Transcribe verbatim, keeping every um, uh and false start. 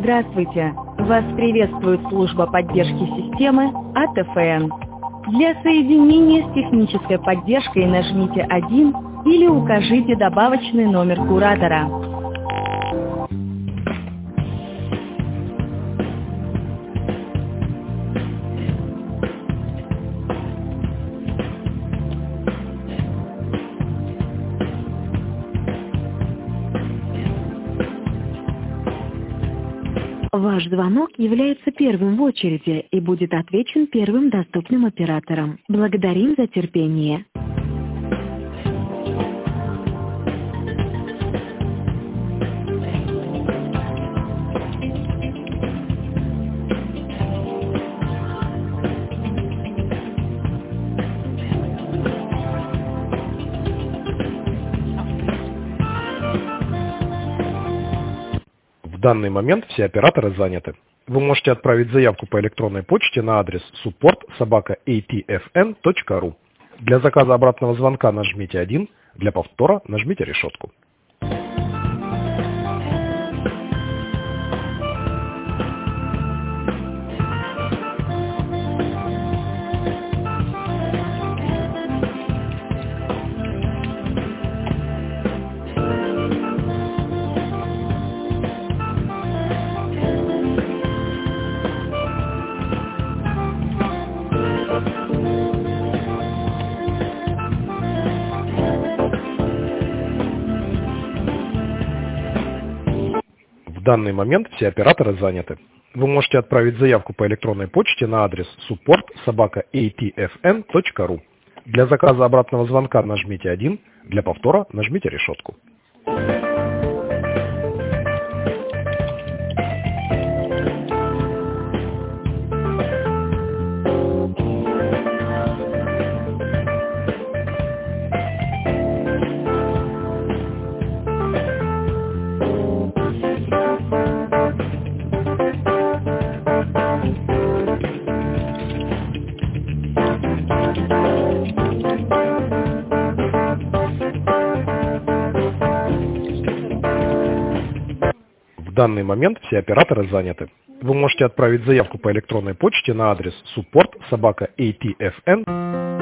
Здравствуйте! Вас приветствует служба поддержки системы А Т Ф Н. Для соединения с технической поддержкой нажмите один или укажите добавочный номер куратора. Ваш звонок является первым в очереди и будет отвечен первым доступным оператором. Благодарим за терпение. В данный момент все операторы заняты. Вы можете отправить заявку по электронной почте на адрес support собака эй ти эф эн точка ру. Для заказа обратного звонка нажмите один, для повтора нажмите решетку. В данный момент все операторы заняты. Вы можете отправить заявку по электронной почте на адрес support собака эй ти эф эн точка ру. Для заказа обратного звонка нажмите один, для повтора нажмите решетку. В данный момент все операторы заняты. Вы можете отправить заявку по электронной почте на адрес support собака эй ти эф эн.